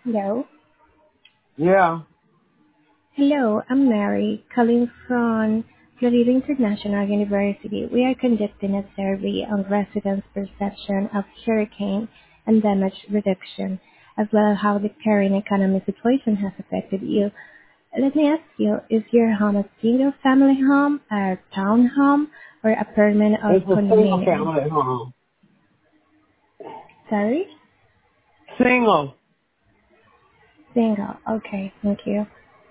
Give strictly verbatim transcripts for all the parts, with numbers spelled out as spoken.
Hello. Yeah. Hello, I'm Mary, calling from Florida International University. We are conducting a survey on residents' perception of hurricane and damage reduction, as well as how the current economic situation has affected you. Let me ask you, is your home a single-family home, a townhome, or apartment or It's a single condominium? family home. Sorry? Single. Single. Okay, thank you.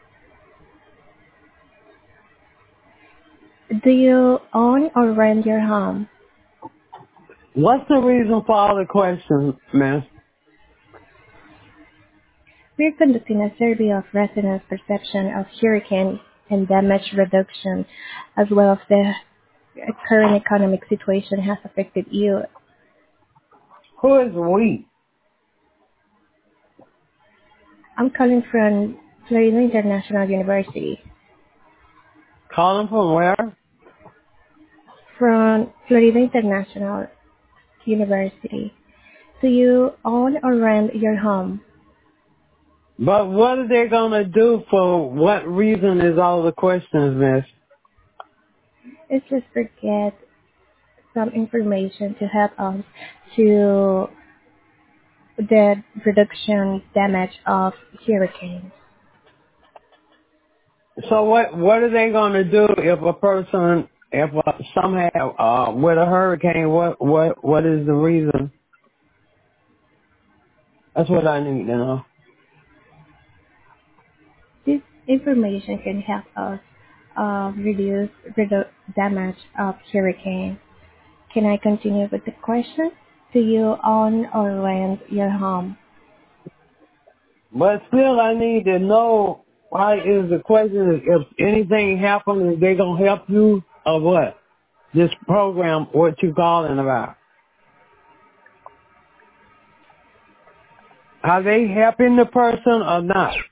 Do you own or rent your home? What's the reason for all the questions, miss? We're conducting a survey of residents' perception of hurricane and damage reduction, as well as the current economic situation has affected you. Who is we? I'm calling from Florida International University. Calling from where? From Florida International University. Do you own or rent your home? But what are they gonna do for what reason is all the questions, miss? It's just to get some information to help us to the reduction damage of hurricanes. So what what are they gonna do if a person if uh, somehow uh with a hurricane what what what is the reason? That's what I need to know. This information can help us uh, reduce redu- damage of hurricane. Can I continue with the question? Do you own or rent your home? But still I need to know why is the question if anything happens is they gonna help you or what? This program what you calling about. Are they helping the person or not?